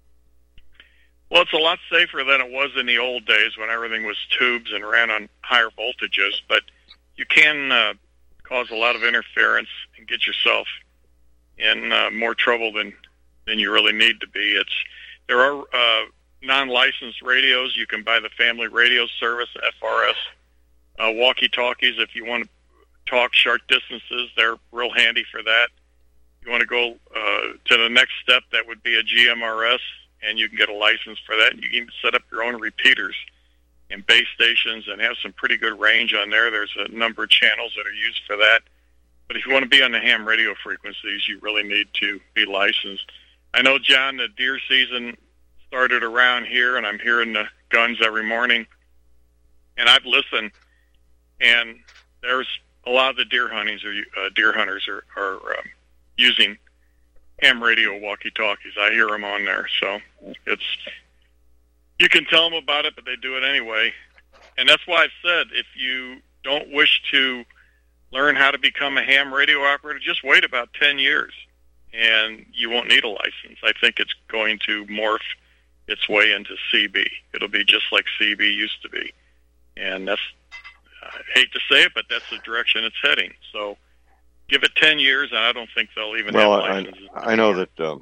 Well, it's a lot safer than it was in the old days when everything was tubes and ran on higher voltages. But you can uh, cause a lot of interference and get yourself in uh, more trouble than, than you really need to be. It's There are uh, non-licensed radios. You can buy the Family Radio Service, F R S. Uh, walkie-talkies, if you want to talk short distances, they're real handy for that. You want to go uh, to the next step, that would be a G M R S, and you can get a license for that. You can set up your own repeaters and base stations and have some pretty good range on there. There's a number of channels that are used for that. But if you want to be on the ham radio frequencies, you really need to be licensed. I know, John, the deer season started around here, and I'm hearing the guns every morning. And I've listened, and there's a lot of the deer hunters are, uh, deer hunters are, are um, using ham radio walkie-talkies. I hear them on there, so it's you can tell them about it, but they do it anyway. And that's why I said, if you don't wish to learn how to become a ham radio operator, just wait about ten years, and you won't need a license. I think it's going to morph its way into C B. It'll be just like C B used to be. And that's, I hate to say it, but that's the direction it's heading. So give it ten years, and I don't think they'll even well, have licenses. I, I know that um,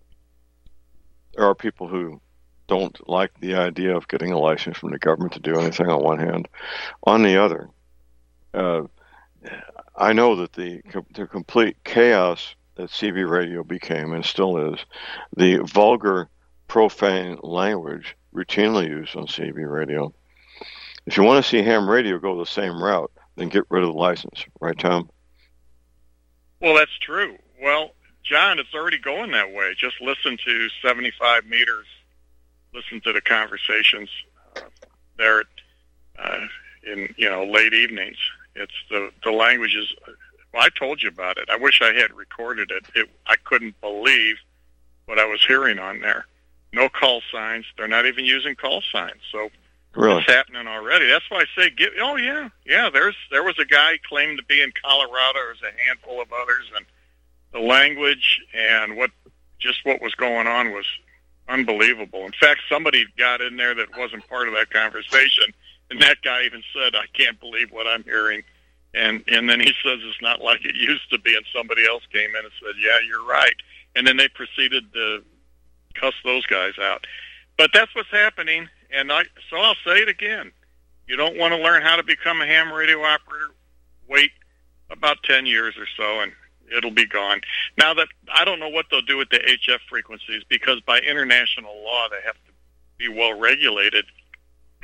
there are people who don't like the idea of getting a license from the government to do anything on one hand. On the other, uh, I know that the, the complete chaos that C B radio became and still is, the vulgar, profane language routinely used on C B radio. If you want to see ham radio go the same route, then get rid of the license. Right, Tom? Well, that's true. Well, John, it's already going that way. Just listen to seventy-five meters. Listen to the conversations uh, there uh, in, you know, late evenings. It's the, the language is, well, I told you about it. I wish I had recorded it. it. I couldn't believe what I was hearing on there. No call signs. They're not even using call signs. So really? It's happening already. That's why I say, get, oh, yeah. Yeah, there's there was a guy claimed to be in Colorado. There's a handful of others. And the language and what just what was going on was unbelievable. In fact, somebody got in there that wasn't part of that conversation, and that guy even said, I can't believe what I'm hearing. And and then he says it's not like it used to be, and somebody else came in and said, yeah, you're right. And then they proceeded to cuss those guys out. But that's what's happening, and I, so I'll say it again. You don't want to learn how to become a ham radio operator, wait about ten years or so, and it'll be gone. Now, that I don't know what they'll do with the H F frequencies, because by international law they have to be well regulated.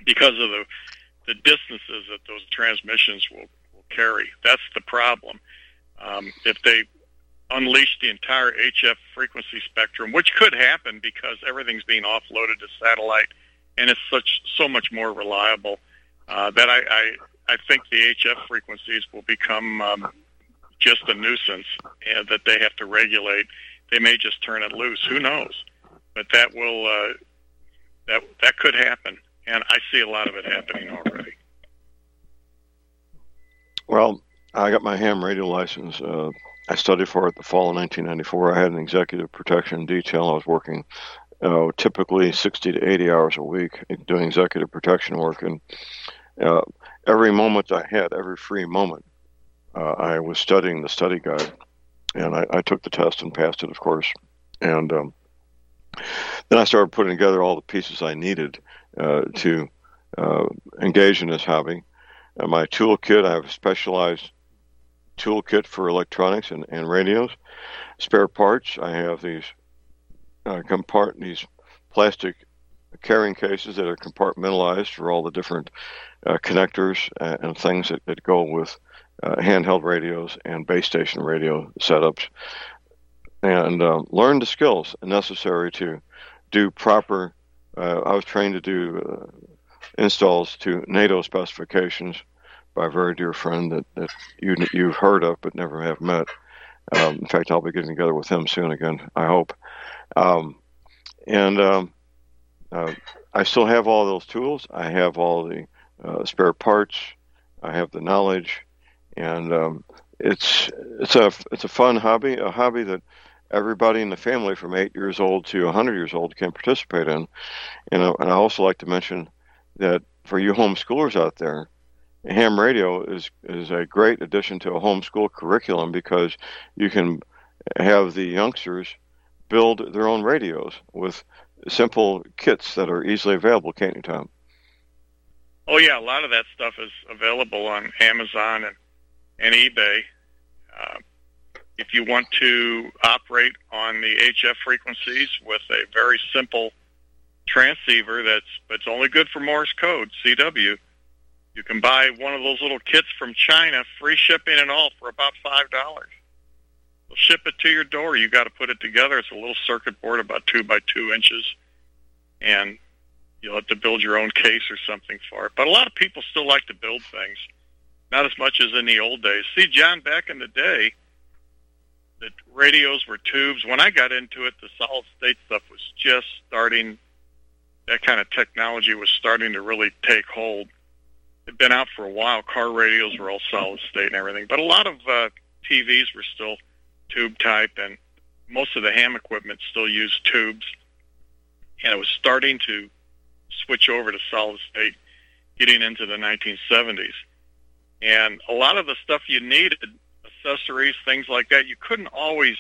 because of the the distances that those transmissions will, will carry. That's the problem. Um, if they unleash the entire H F frequency spectrum, which could happen because everything's being offloaded to satellite, and it's such so much more reliable, uh, that I, I I think the H F frequencies will become um, just a nuisance, and that they have to regulate. They may just turn it loose. Who knows? But that will uh, that that could happen, and I see a lot of it happening already. Well, I got my ham radio license. Uh, I studied for it the fall of nineteen ninety-four. I had an executive protection detail. I was working uh, typically sixty to eighty hours a week doing executive protection work, and uh, every moment I had, every free moment, uh, I was studying the study guide, and I, I took the test and passed it, of course. And um, then I started putting together all the pieces I needed uh, to uh, engage in this hobby. Uh, my toolkit, I have a specialized toolkit for electronics and, and radios. Spare parts, I have these uh, compart these plastic carrying cases that are compartmentalized for all the different uh, connectors and, and things that, that go with uh, handheld radios and base station radio setups, and uh, learn the skills necessary to do proper. Uh, I was trained to do uh, installs to NATO specifications by a very dear friend that, that you, you've heard of but never have met. Um, in fact, I'll be getting together with him soon again, I hope. Um, and um, uh, I still have all those tools. I have all the uh, spare parts. I have the knowledge, and um, it's it's a it's a fun hobby, a hobby that everybody in the family from eight years old to one hundred years old can participate in. And, uh, and I also like to mention that for you homeschoolers out there, ham radio is is a great addition to a homeschool curriculum, because you can have the youngsters build their own radios with simple kits that are easily available, can't you, Tom? Oh, yeah, a lot of that stuff is available on Amazon and, and eBay. Uh, if you want to operate on the H F frequencies with a very simple transceiver that's it's only good for Morse code, C W, you can buy one of those little kits from China, free shipping and all, for about five dollars. They'll ship it to your door. You got to put it together. It's a little circuit board about two by two inches, and you'll have to build your own case or something for it. But a lot of people still like to build things, not as much as in the old days. See, John, back in the day, the radios were tubes. When I got into it, the solid-state stuff was just starting. That kind of technology was starting to really take hold. It'd been out for a while. Car radios were all solid-state and everything. But a lot of uh, T Vs were still tube type, and most of the ham equipment still used tubes. And it was starting to switch over to solid-state getting into the nineteen seventies. And a lot of the stuff you needed, accessories, things like that, you couldn't always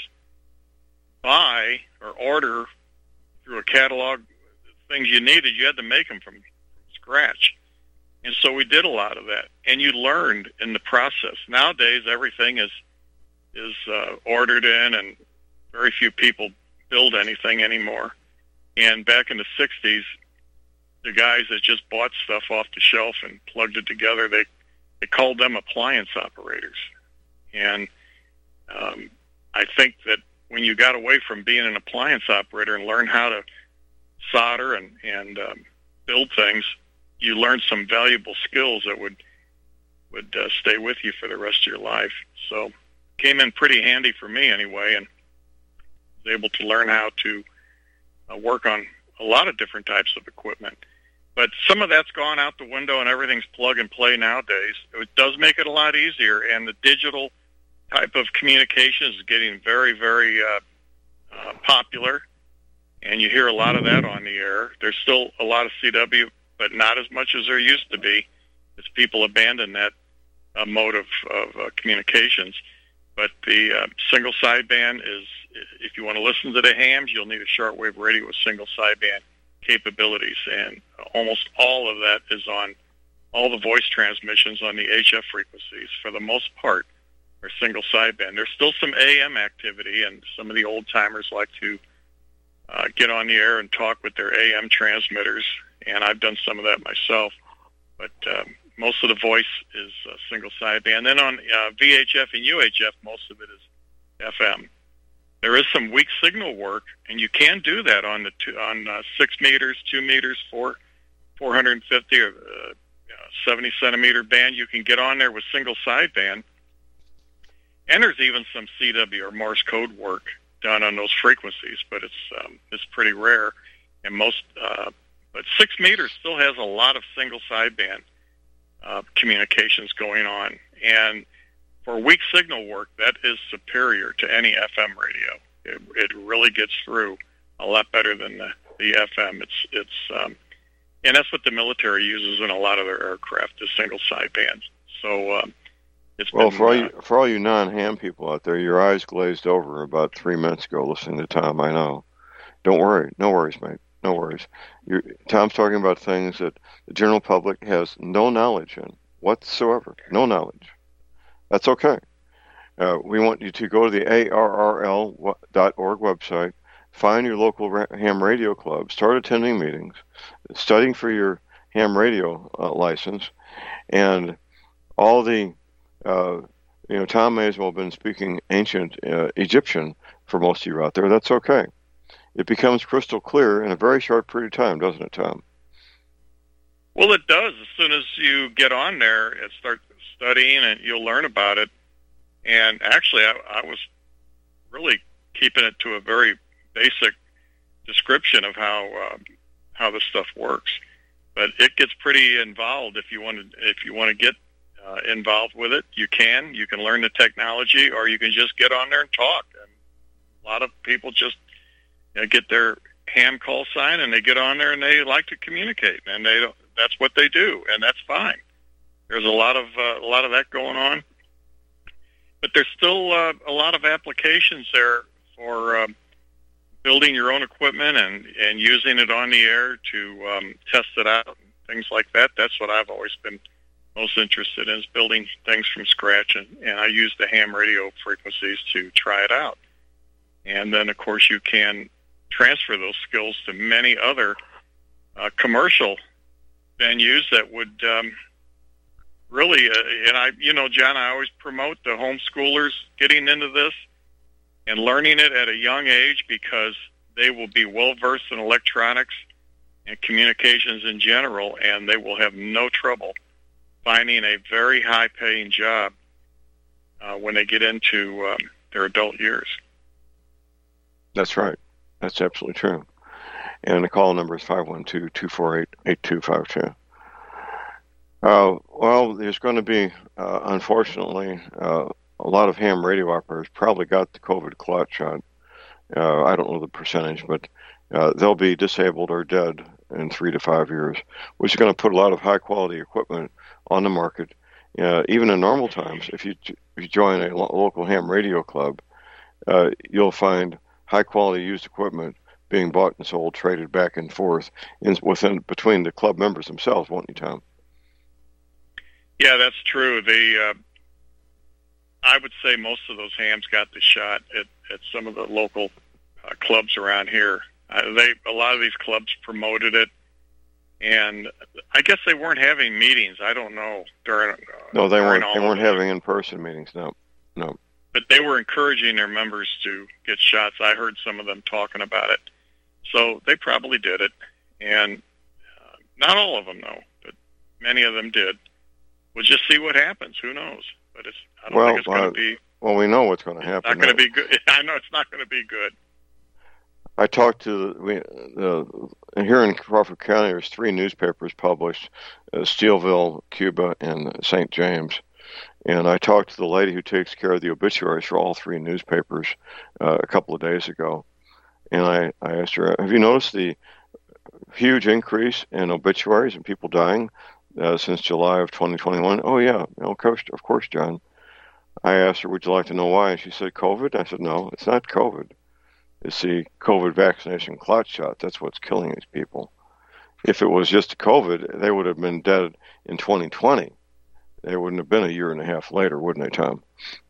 buy or order through a catalog. Things you needed, you had to make them from scratch. And so we did a lot of that, and you learned in the process. Nowadays, everything is is uh, ordered in, and very few people build anything anymore. And back in the sixties, the guys that just bought stuff off the shelf and plugged it together, they, they called them appliance operators. And um, I think that when you got away from being an appliance operator and learned how to solder and, and um, build things, you learned some valuable skills that would would uh, stay with you for the rest of your life. So came in pretty handy for me anyway, and was able to learn how to uh, work on a lot of different types of equipment. But some of that's gone out the window, and everything's plug and play nowadays. It does make it a lot easier, and the digital type of communication is getting very, very uh, uh, popular, and you hear a lot of that on the air. There's still a lot of C W, but not as much as there used to be, as people abandon that uh, mode of, of uh, communications. But the uh, single sideband is, if you want to listen to the hams, you'll need a shortwave radio with single sideband capabilities, and almost all of that is on all the voice transmissions on the H F frequencies, for the most part, are single sideband. There's still some A M activity, and some of the old timers like to uh, get on the air and talk with their A M transmitters, and I've done some of that myself. But um, most of the voice is uh, single sideband. Then on uh, V H F and U H F, most of it is F M. There is some weak signal work, and you can do that on the two, on uh, six meters, two meters, four, four hundred fifty or uh, seventy centimeter band. You can get on there with single sideband, and there's even some C W or Morse code work done on those frequencies, but it's um, it's pretty rare. And most, uh, but six meters still has a lot of single sideband uh, communications going on, and for weak signal work, that is superior to any F M radio. It, it really gets through a lot better than the, the F M. It's it's um, and that's what the military uses in a lot of their aircraft is single sidebands. So um, it's well been, for all uh, you for all you non-ham people out there, your eyes glazed over about three minutes ago listening to Tom. I know. Don't worry, no worries, mate. No worries. You're, Tom's talking about things that the general public has no knowledge in whatsoever. No knowledge. That's okay. Uh, we want you to go to the A R R L dot org website, find your local ra- ham radio club, start attending meetings, studying for your ham radio uh, license, and all the, uh, you know, Tom may as well have been speaking ancient uh, Egyptian for most of you out there. That's okay. It becomes crystal clear in a very short period of time, doesn't it, Tom? Well, it does. As soon as you get on there and start studying, and you'll learn about it. And actually, I, I was really keeping it to a very basic description of how uh, how this stuff works. But it gets pretty involved if you want to if you want to get uh, involved with it. You can. You can learn the technology, or you can just get on there and talk. And a lot of people just you know, get their ham call sign, and they get on there and they like to communicate, and they don't, that's what they do, and that's fine. There's a lot of uh, a lot of that going on, but there's still uh, a lot of applications there for um, building your own equipment and, and using it on the air to um, test it out, and things like that. That's what I've always been most interested in, is building things from scratch, and, and I use the ham radio frequencies to try it out. And then, of course, you can transfer those skills to many other uh, commercial venues that would um, really, uh, and I, you know, John, I always promote the homeschoolers getting into this and learning it at a young age, because they will be well-versed in electronics and communications in general, and they will have no trouble finding a very high-paying job uh, when they get into um, their adult years. That's right. That's absolutely true. And the call number is five one two, two four eight, eight two five two. Uh, well, there's going to be, uh, unfortunately, uh, a lot of ham radio operators probably got the COVID clot shot. Uh, I don't know the percentage, but uh, they'll be disabled or dead in three to five years, which is going to put a lot of high-quality equipment on the market. Uh, even in normal times, if you if you join a lo- local ham radio club, uh, you'll find high-quality used equipment being bought and sold, traded back and forth in, within between the club members themselves, won't you, Tom? Yeah, that's true. The uh, I would say most of those hams got the shot at, at some of the local uh, clubs around here. Uh, they a lot of these clubs promoted it, and I guess they weren't having meetings. I don't know during. Uh, no, they weren't. They weren't it. having in-person meetings. No, no. But they were encouraging their members to get shots. I heard some of them talking about it, so they probably did it, and uh, not all of them, though, but many of them did. We'll just see what happens. Who knows? But it's. I don't well, think it's going to uh, be. Well, we know what's going to happen. Not going to be good. I know it's not going to be good. I talked to we, uh, here in Crawford County. There's three newspapers published: uh, Steelville, Cuba, and Saint James. And I talked to the lady who takes care of the obituaries for all three newspapers uh, a couple of days ago. And I, I asked her, "Have you noticed the huge increase in obituaries and people dying uh, since July of twenty twenty-one?" "Oh yeah, of course, of course, John." I asked her, "Would you like to know why?" And she said, "COVID." I said, "No, it's not COVID. It's the COVID vaccination clot shot. That's what's killing these people. If it was just COVID, they would have been dead in twenty twenty. They wouldn't have been a year and a half later, wouldn't they, Tom?"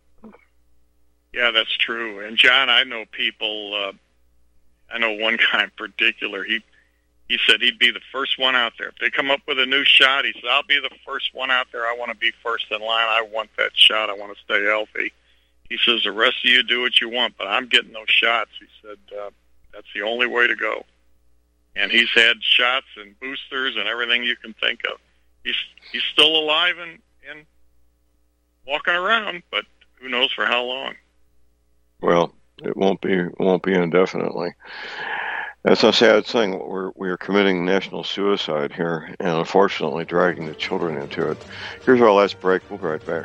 Yeah, that's true. And John, I know people. Uh, I know one guy in particular. He he said he'd be the first one out there. If they come up with a new shot, he said, I'll be the first one out there. I want to be first in line. I want that shot. I want to stay healthy. He says, the rest of you do what you want, but I'm getting those shots. He said, uh, that's the only way to go. And he's had shots and boosters and everything you can think of. He's he's still alive and, and walking around, but who knows for how long. Well, it won't be it won't be indefinitely. That's a sad thing. We're we are committing national suicide here, and unfortunately dragging the children into it. Here's our last break. We'll be right back.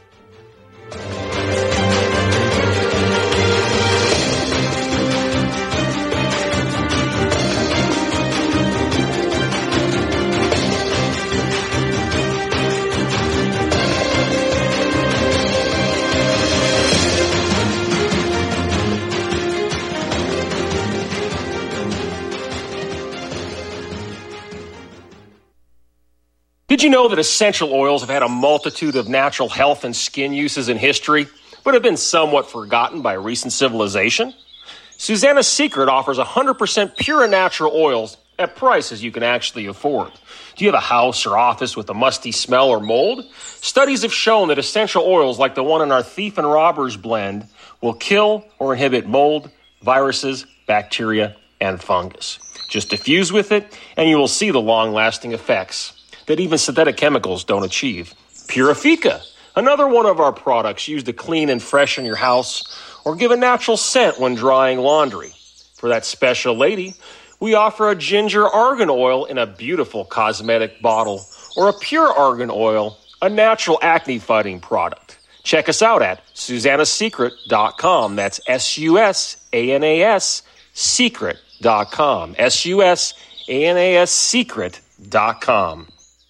Did you know that essential oils have had a multitude of natural health and skin uses in history, but have been somewhat forgotten by recent civilization? Susanna's Secret offers one hundred percent pure and natural oils at prices you can actually afford. Do you have a house or office with a musty smell or mold? Studies have shown that essential oils like the one in our Thief and Robbers blend will kill or inhibit mold, viruses, bacteria, and fungus. Just diffuse with it, and you will see the long-lasting effects that even synthetic chemicals don't achieve. Purifica, another one of our products used to clean and freshen your house or give a natural scent when drying laundry. For that special lady, we offer a ginger argan oil in a beautiful cosmetic bottle or a pure argan oil, a natural acne-fighting product. Check us out at susanna secret dot com. That's S U S A N A S secret dot com. S U S A N A S secret dot com.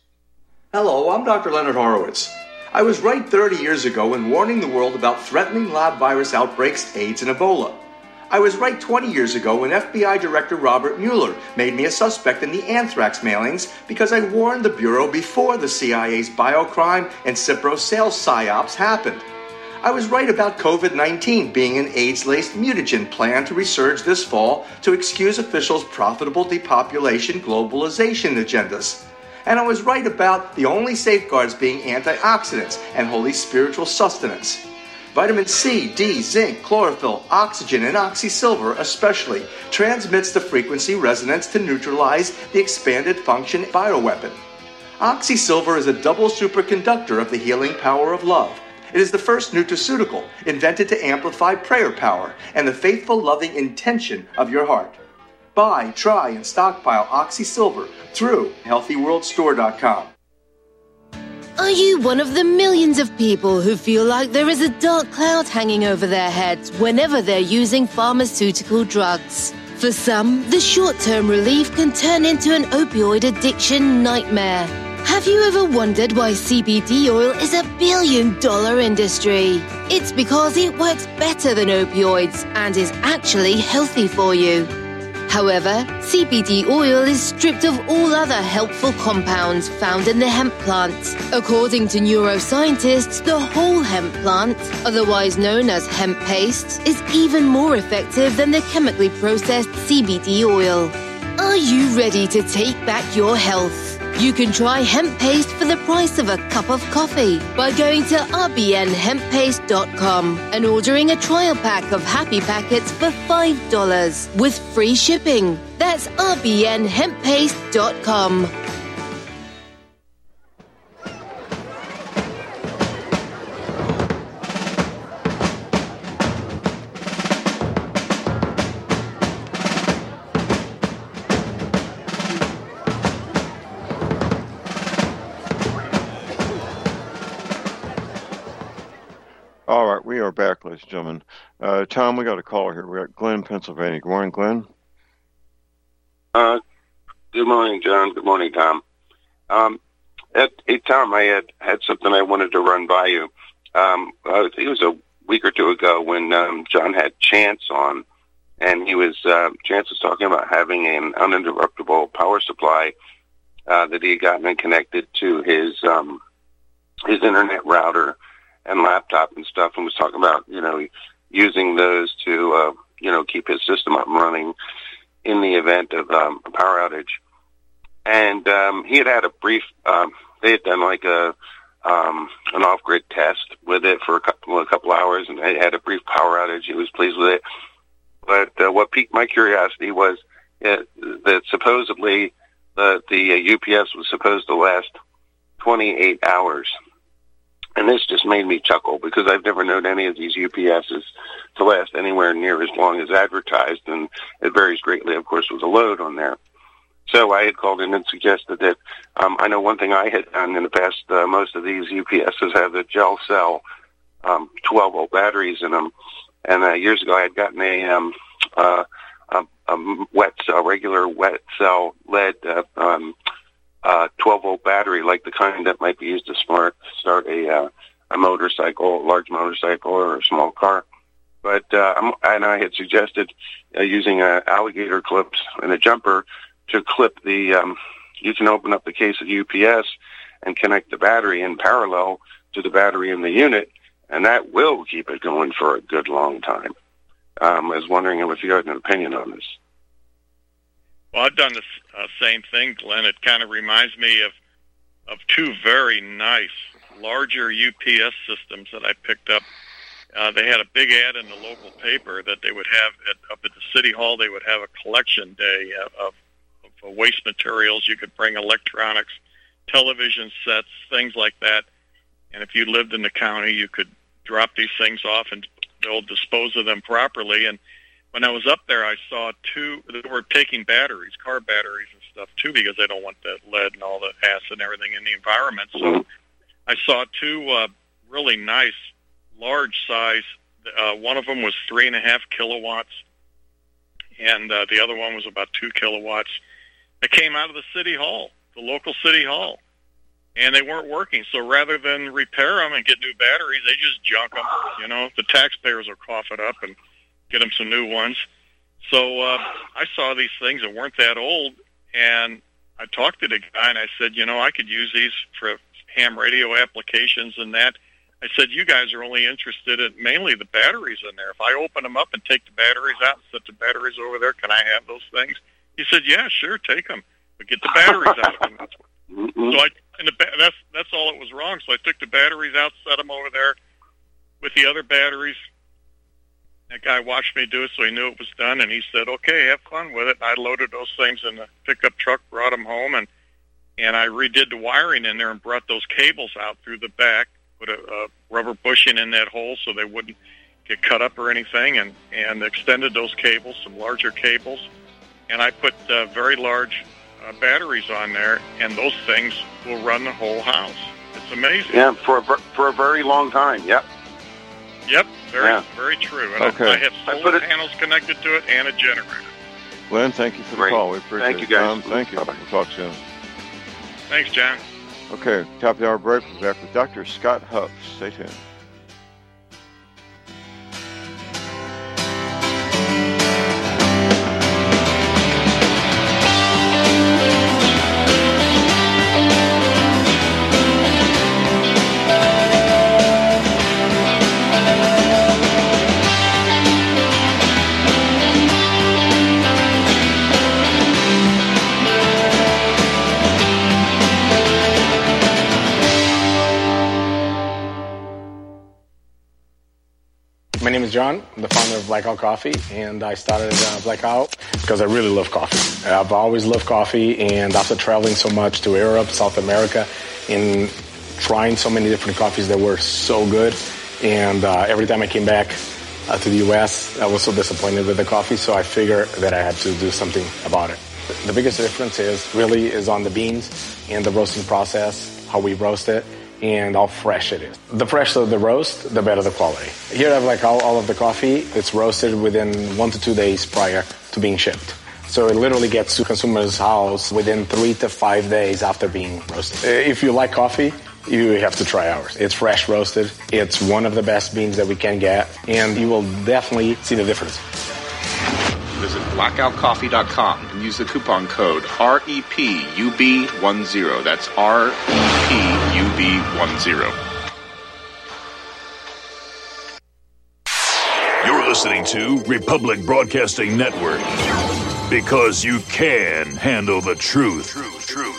Hello, I'm Doctor Leonard Horowitz. I was right thirty years ago in warning the world about threatening lab virus outbreaks, AIDS, and Ebola. I was right twenty years ago when F B I Director Robert Mueller made me a suspect in the anthrax mailings because I warned the Bureau before the C I A's biocrime and Cipro sales psyops happened. I was right about COVID nineteen being an AIDS-laced mutagen planned to resurge this fall to excuse officials' profitable depopulation globalization agendas. And I was right about the only safeguards being antioxidants and holy spiritual sustenance. Vitamin C, D, zinc, chlorophyll, oxygen, and oxysilver especially transmits the frequency resonance to neutralize the expanded function bioweapon. Oxysilver is a double superconductor of the healing power of love. It is the first nutraceutical invented to amplify prayer power and the faithful, loving intention of your heart. Buy, try, and stockpile Oxysilver through healthy world store dot com. Are you one of the millions of people who feel like there is a dark cloud hanging over their heads whenever they're using pharmaceutical drugs? For some, the short-term relief can turn into an opioid addiction nightmare. Have you ever wondered why C B D oil is a billion-dollar industry? It's because it works better than opioids and is actually healthy for you. However, C B D oil is stripped of all other helpful compounds found in the hemp plant. According to neuroscientists, the whole hemp plant, otherwise known as hemp paste, is even more effective than the chemically processed C B D oil. Are you ready to take back your health? You can try hemp paste for the price of a cup of coffee by going to r b n hemp paste dot com and ordering a trial pack of Happy Packets for five dollars with free shipping. That's r b n hemp paste dot com. All right, we are back, ladies and gentlemen. Uh, Tom, we got a caller here. We got Glenn, Pennsylvania. Good morning, Glenn. Uh, good morning, John. Good morning, Tom. Um, at, hey, Tom, I had, had something I wanted to run by you. Um, uh, it was a week or two ago when um, John had Chance on, and he was uh, Chance was talking about having an uninterruptible power supply uh, that he had gotten connected to his um, his internet router and laptop and stuff, and was talking about, you know, using those to, uh, you know, keep his system up and running. in the event of um, a power outage. And um, he had had a brief, um, they had done like a um, an off-grid test with it for a couple, a couple hours, and they had a brief power outage. He was pleased with it. But uh, what piqued my curiosity was uh, that supposedly the, the uh, U P S was supposed to last twenty-eight hours. And this just made me chuckle because I've never known any of these U P S's to last anywhere near as long as advertised, and it varies greatly, of course, with the load on there. So I had called in and suggested that um, I know one thing I had done in the past, uh, most of these U P S's have the gel cell um, twelve-volt batteries in them. And uh, years ago I had gotten a, um, uh, a, a wet cell, regular wet cell lead uh, um, uh, twelve-volt battery, like the kind that might be used to start, start a, uh, a motorcycle, a large motorcycle or a small car. But uh, I'm, and I had suggested uh, using uh, alligator clips and a jumper to clip the, um, you can open up the case of U P S and connect the battery in parallel to the battery in the unit, and that will keep it going for a good long time. Um, I was wondering if you had an opinion on this. Well, I've done the uh, same thing, Glenn. It kind of reminds me of of two very nice, larger U P S systems that I picked up. Uh, they had a big ad in the local paper that they would have at, up at the city hall. They would have a collection day of, of, of waste materials. You could bring electronics, television sets, things like that. And if you lived in the county, you could drop these things off and they'll dispose of them properly. And when I was up there, I saw two, they were taking batteries, car batteries and stuff too, because they don't want that lead and all the acid and everything in the environment. So I saw two uh, really nice, large size. Uh, one of them was three and a half kilowatts, and uh, the other one was about two kilowatts. They came out of the city hall, the local city hall, and they weren't working. So rather than repair them and get new batteries, they just junk them. You know, the taxpayers will cough it up and get them some new ones. So uh, I saw these things that weren't that old, and I talked to the guy, and I said, you know, I could use these for ham radio applications and that. I said, you guys are only interested in mainly the batteries in there. If I open them up and take the batteries out and set the batteries over there, can I have those things? He said, yeah, sure, take them, but get the batteries out of them. That's what, so I, and the, that's, that's all it was wrong. So I took the batteries out, set them over there with the other batteries. That guy watched me do it, so he knew it was done, and he said, okay, have fun with it. And I loaded those things in the pickup truck, brought them home, and, and I redid the wiring in there and brought those cables out through the back, put a, a rubber bushing in that hole so they wouldn't get cut up or anything, and, and extended those cables, some larger cables, and I put uh, very large uh, batteries on there, and those things will run the whole house. It's amazing. Yeah, for a, for a very long time, yep. Yep, very yeah. very true. And Okay. I, I have I solar put it- panels connected to it and a generator. Glenn, thank you for the Great. call. We appreciate Thank you, it. guys. Tom, thank you. We'll talk soon. Thanks, John. Okay, top of the hour break. We'll be back with Doctor Scott Huff. Stay tuned. My name is John. I'm the founder of Blackout Coffee, and I started uh, Blackout because I really love coffee. I've always loved coffee, and after traveling so much to Europe, South America, and trying so many different coffees that were so good, and uh, every time I came back uh, to the U S, I was so disappointed with the coffee, so I figured that I had to do something about it. The biggest difference is really is on the beans and the roasting process, how we roast it, and how fresh it is. The fresher the roast, the better the quality. Here I have like all, all of the coffee. It's roasted within one to two days prior to being shipped. So it literally gets to consumer's house within three to five days after being roasted. If you like coffee, you have to try ours. It's fresh roasted. It's one of the best beans that we can get, and you will definitely see the difference. Visit blackout coffee dot com and use the coupon code R E P U B ten. That's R E P U B ten. You're listening to Republic Broadcasting Network Because you can handle the truth. Truth, truth.